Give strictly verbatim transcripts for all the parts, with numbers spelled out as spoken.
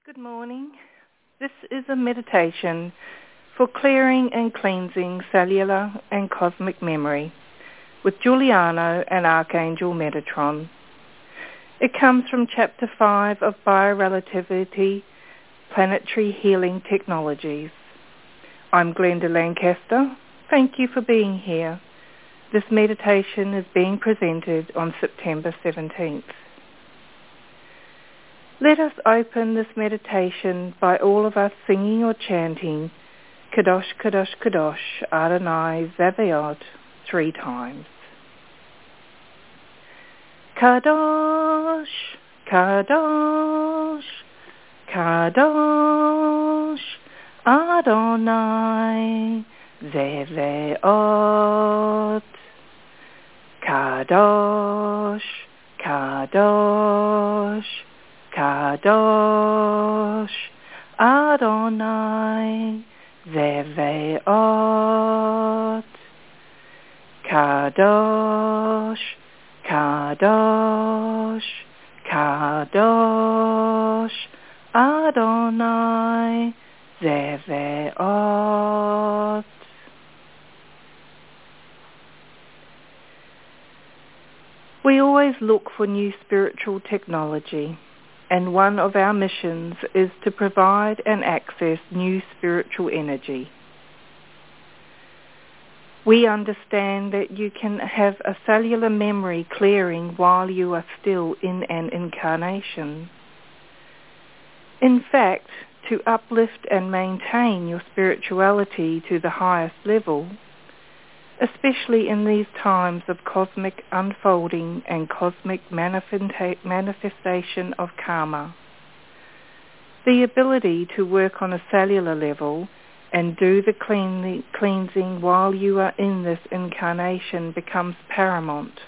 Good morning. This is a meditation for clearing and cleansing cellular and cosmic memory with Giuliano and Archangel Metatron. It comes from Chapter five of Biorelativity, Planetary Healing Technologies. I'm Glenda Lancaster. Thank you for being here. This meditation is being presented on September seventeenth. Let us open this meditation by all of us singing or chanting Kadosh, Kadosh, Kadosh, Adonai Zevaot three times. Kadosh, Kadosh, Kadosh, Adonai Zevaot. Kadosh, Kadosh, Kadosh, Adonai Zevaot. Kadosh, Kadosh, Kadosh, Adonai Zevaot. We always look for new spiritual technology, and one of our missions is to provide and access new spiritual energy. We understand that you can have a cellular memory clearing while you are still in an incarnation. In fact, to uplift and maintain your spirituality to the highest level, especially in these times of cosmic unfolding and cosmic manifesta- manifestation of karma, the ability to work on a cellular level and do the clean- cleansing while you are in this incarnation becomes paramount.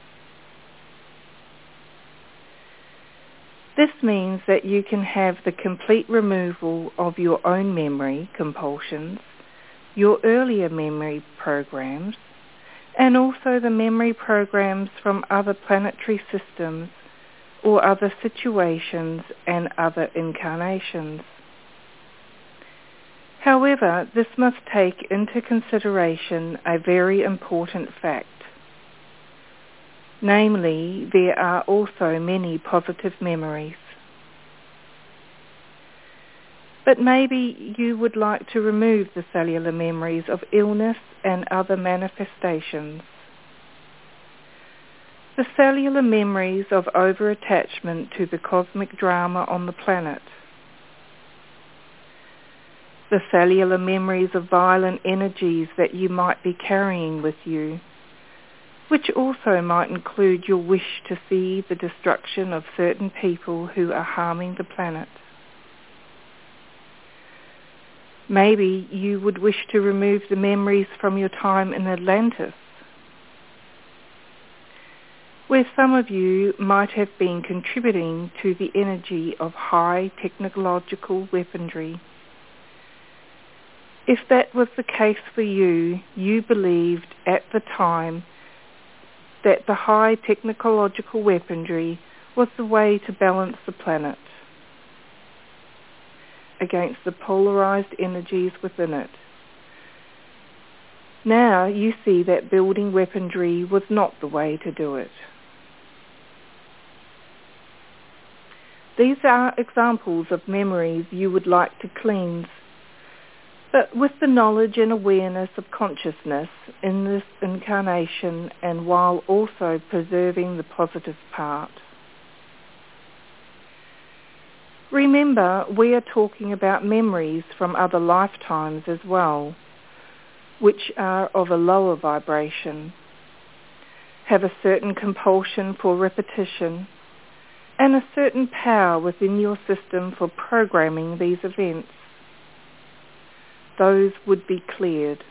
This means that you can have the complete removal of your own memory compulsions, your earlier memory programs, and also the memory programs from other planetary systems or other situations and other incarnations. However, this must take into consideration a very important fact. Namely, there are also many positive memories. But maybe you would like to remove the cellular memories of illness and other manifestations. The cellular memories of over-attachment to the cosmic drama on the planet. The cellular memories of violent energies that you might be carrying with you, which also might include your wish to see the destruction of certain people who are harming the planet. Maybe you would wish to remove the memories from your time in Atlantis, where some of you might have been contributing to the energy of high technological weaponry. If that was the case for you, you believed at the time that the high technological weaponry was the way to balance the planet against the polarized energies within it. Now you see that building weaponry was not the way to do it. These are examples of memories you would like to cleanse, but with the knowledge and awareness of consciousness in this incarnation, and while also preserving the positive part. Remember, we are talking about memories from other lifetimes as well, which are of a lower vibration, have a certain compulsion for repetition, and a certain power within your system for programming these events. Those would be cleared.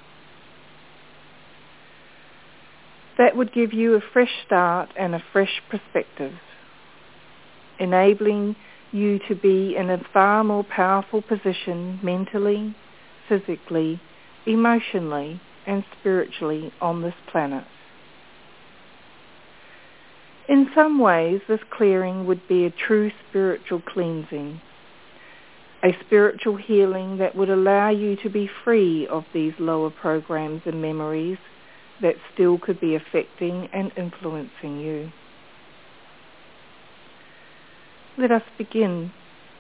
That would give you a fresh start and a fresh perspective, enabling you to be in a far more powerful position mentally, physically, emotionally, and spiritually on this planet. In some ways, this clearing would be a true spiritual cleansing, a spiritual healing that would allow you to be free of these lower programs and memories that still could be affecting and influencing you. Let us begin.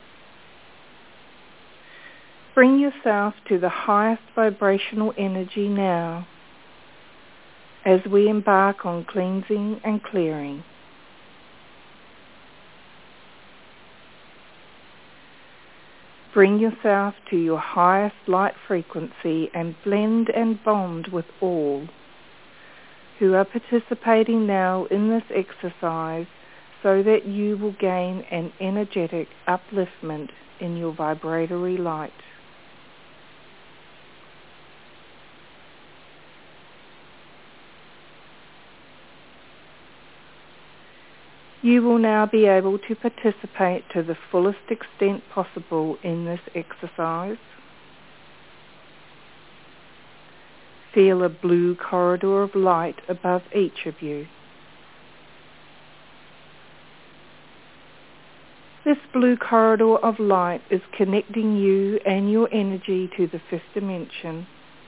Bring yourself to the highest vibrational energy now as we embark on cleansing and clearing. Bring yourself to your highest light frequency and blend and bond with all who are participating now in this exercise so that you will gain an energetic upliftment in your vibratory light. You will now be able to participate to the fullest extent possible in this exercise. Feel a blue corridor of light above each of you. This blue corridor of light is connecting you and your energy to the fifth dimension.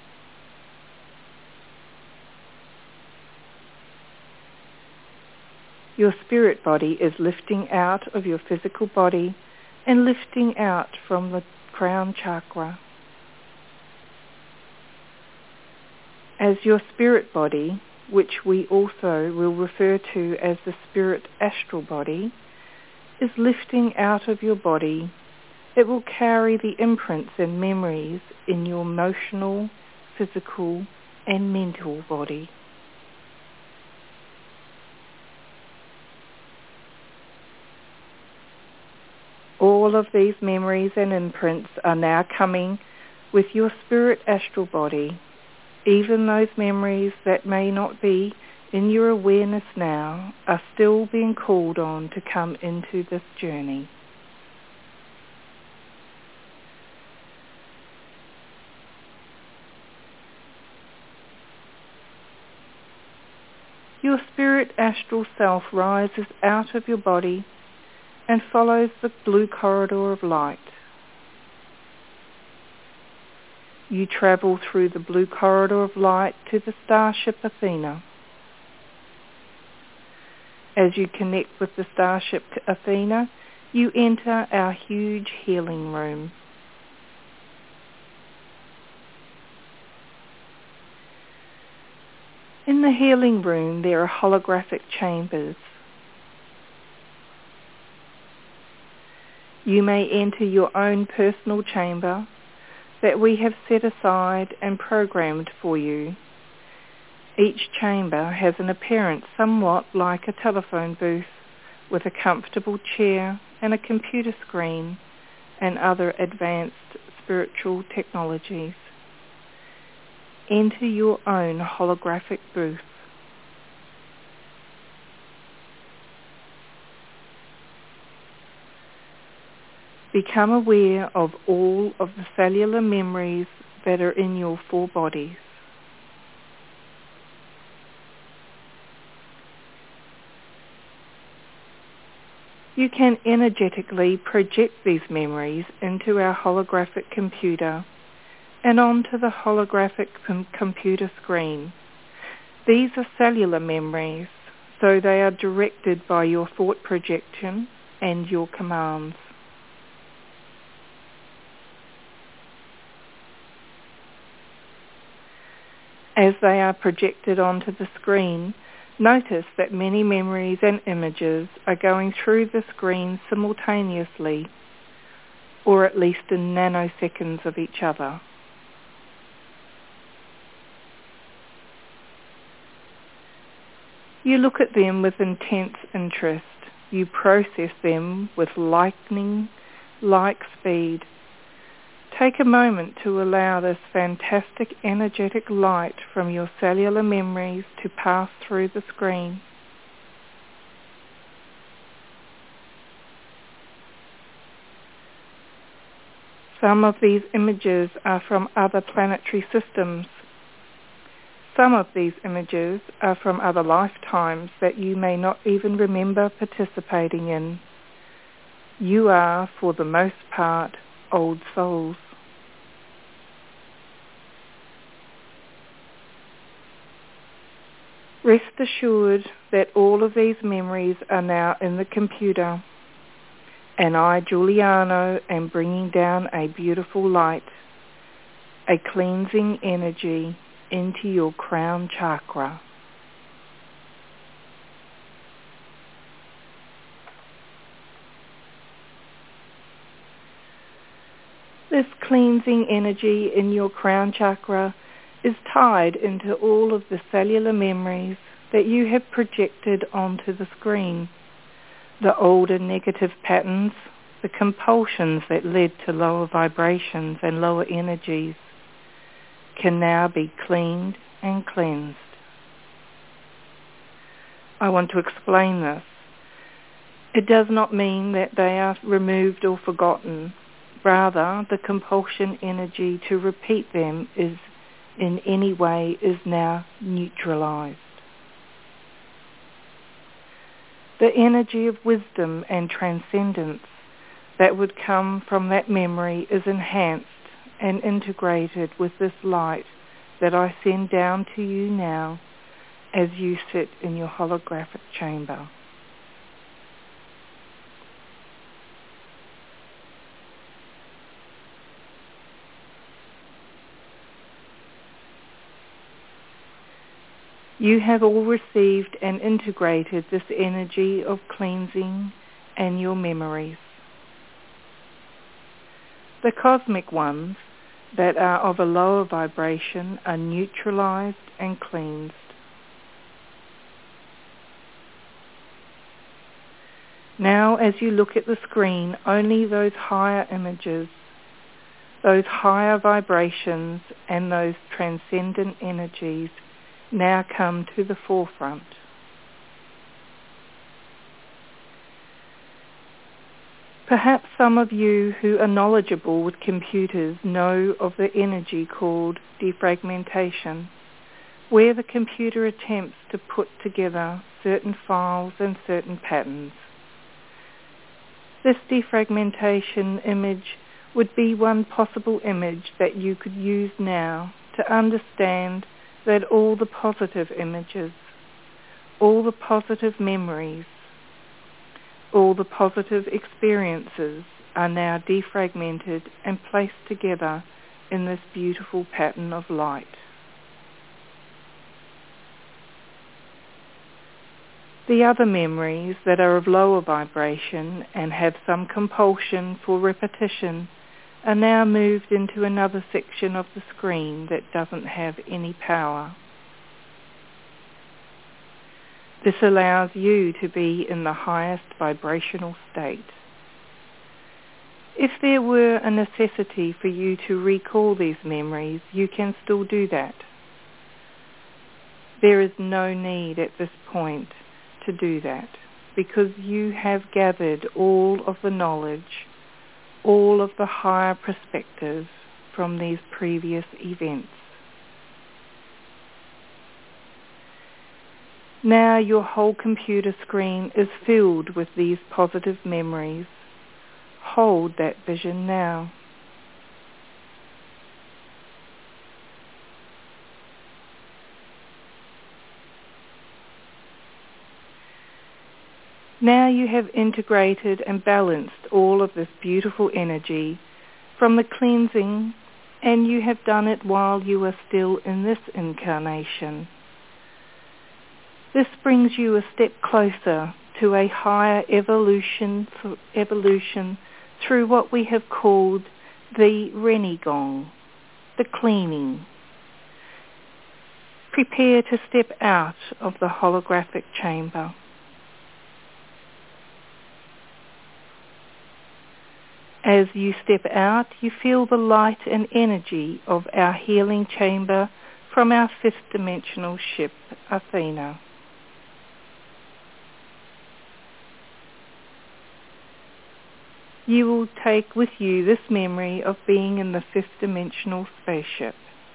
Your spirit body is lifting out of your physical body and lifting out from the crown chakra. As your spirit body, which we also will refer to as the spirit astral body, is lifting out of your body, it will carry the imprints and memories in your emotional, physical, and mental body. All of these memories and imprints are now coming with your spirit astral body. Even those memories that may not be in your awareness now are still being called on to come into this journey. Your spirit astral self rises out of your body and follows the blue corridor of light. You travel through the blue corridor of light to the starship Athena. As you connect with the starship Athena, you enter our huge healing room. In the healing room, there are holographic chambers. You may enter your own personal chamber that we have set aside and programmed for you. Each chamber has an appearance somewhat like a telephone booth with a comfortable chair and a computer screen and other advanced spiritual technologies. Enter your own holographic booth. Become aware of all of the cellular memories that are in your four bodies. You can energetically project these memories into our holographic computer and onto the holographic com- computer screen. These are cellular memories, so they are directed by your thought projection and your commands. As they are projected onto the screen, notice that many memories and images are going through the screen simultaneously, or at least in nanoseconds of each other. You look at them with intense interest. You process them with lightning-like speed. Take a moment to allow this fantastic energetic light from your cellular memories to pass through the screen. Some of these images are from other planetary systems. Some of these images are from other lifetimes that you may not even remember participating in. You are, for the most part, old souls. Rest assured that all of these memories are now in the computer, and I, Giuliano, am bringing down a beautiful light, a cleansing energy into your crown chakra. This cleansing energy in your crown chakra is tied into all of the cellular memories that you have projected onto the screen. The older negative patterns, the compulsions that led to lower vibrations and lower energies, can now be cleaned and cleansed. I want to explain this. It does not mean that they are removed or forgotten. Rather, the compulsion energy to repeat them is in any way is now neutralized. The energy of wisdom and transcendence that would come from that memory is enhanced and integrated with this light that I send down to you now as you sit in your holographic chamber. You have all received and integrated this energy of cleansing and your memories. The cosmic ones that are of a lower vibration are neutralized and cleansed. Now, as you look at the screen, only those higher images, those higher vibrations and those transcendent energies now come to the forefront. Perhaps some of you who are knowledgeable with computers know of the energy called defragmentation, where the computer attempts to put together certain files and certain patterns. This defragmentation image would be one possible image that you could use now to understand that all the positive images, all the positive memories, all the positive experiences are now defragmented and placed together in this beautiful pattern of light. The other memories that are of lower vibration and have some compulsion for repetition are now moved into another section of the screen that doesn't have any power. This allows you to be in the highest vibrational state. If there were a necessity for you to recall these memories, you can still do that. There is no need at this point to do that because you have gathered all of the knowledge, all of the higher perspectives from these previous events. Now your whole computer screen is filled with these positive memories. Hold that vision now. Now you have integrated and balanced all of this beautiful energy from the cleansing, and you have done it while you are still in this incarnation. This brings you a step closer to a higher evolution, evolution through what we have called the Renigong, the cleaning. Prepare to step out of the holographic chamber. As you step out, you feel the light and energy of our healing chamber from our fifth dimensional ship, Athena. You will take with you this memory of being in the fifth dimensional spaceship.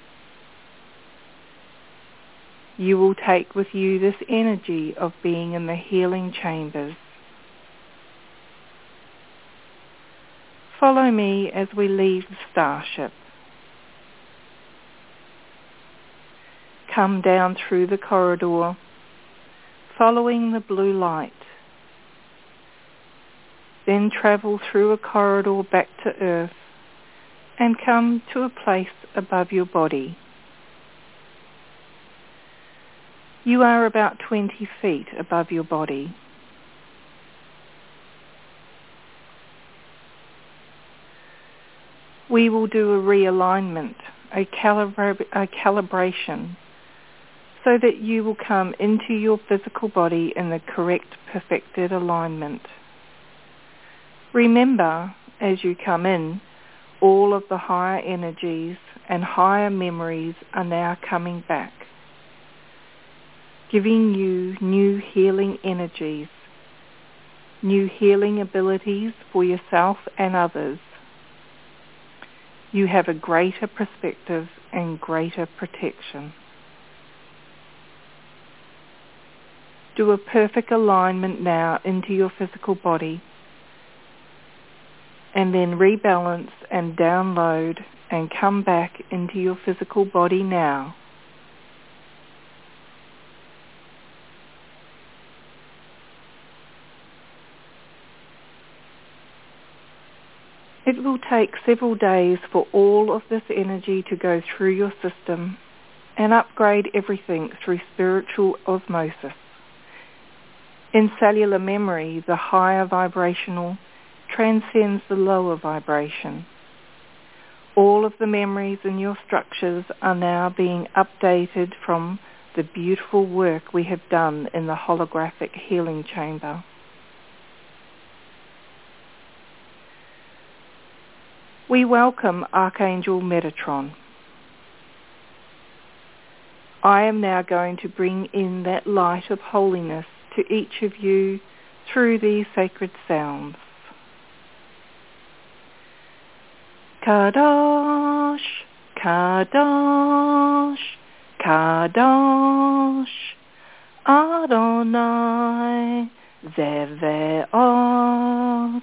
You will take with you this energy of being in the healing chambers. Follow me as we leave the starship. Come down through the corridor, following the blue light. Then travel through a corridor back to Earth and come to a place above your body. You are about twenty feet above your body. We will do a realignment, a, calibra- a calibration, so that you will come into your physical body in the correct, perfected alignment. Remember, as you come in, all of the higher energies and higher memories are now coming back, giving you new healing energies, new healing abilities for yourself and others. You have a greater perspective and greater protection. Do a perfect alignment now into your physical body, and then rebalance and download and come back into your physical body now. It will take several days for all of this energy to go through your system and upgrade everything through spiritual osmosis. In cellular memory, the higher vibrational transcends the lower vibration. All of the memories in your structures are now being updated from the beautiful work we have done in the holographic healing chamber. We welcome Archangel Metatron. I am now going to bring in that light of holiness to each of you through these sacred sounds. Kadosh, Kadosh, Kadosh, Adonai Zevaot.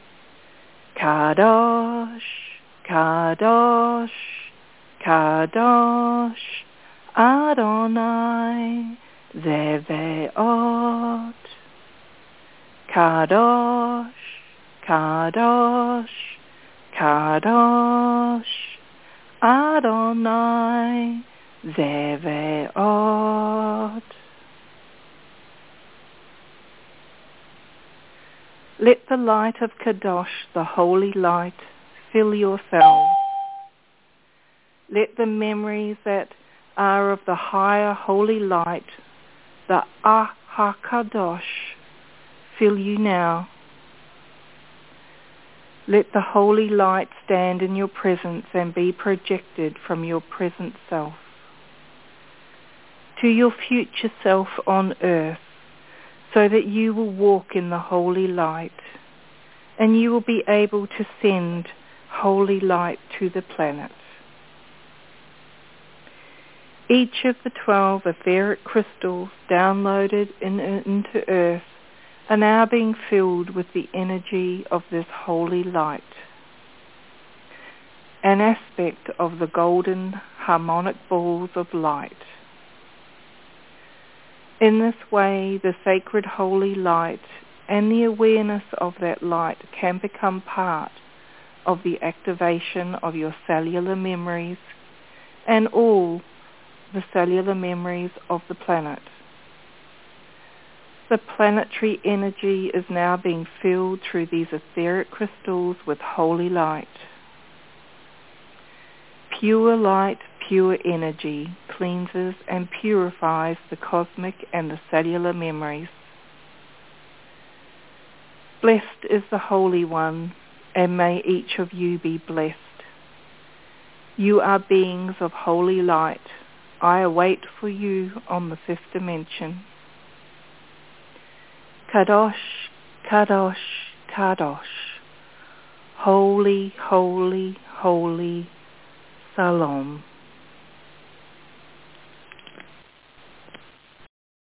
Kadosh, Kadosh, Kadosh, Adonai Zevaot. Kadosh, Kadosh, Kadosh, Adonai Zevaot. Let the light of Kadosh, the holy light, fill yourselves. Let the memories that are of the higher holy light, the Ah HaKadosh, fill you now. Let the holy light stand in your presence and be projected from your present self to your future self on earth, so that you will walk in the holy light, and you will be able to send holy light to the planet. Each of the twelve etheric crystals downloaded in, into Earth are now being filled with the energy of this holy light, an aspect of the golden harmonic balls of light. In this way, the sacred holy light and the awareness of that light can become part of the activation of your cellular memories and all the cellular memories of the planet. The planetary energy is now being filled through these etheric crystals with holy light. Pure light, pure energy cleanses and purifies the cosmic and the cellular memories. Blessed is the Holy One, and may each of you be blessed. You are beings of holy light. I await for you on the fifth dimension. Kadosh, Kadosh, Kadosh. Holy, holy, holy. Salom.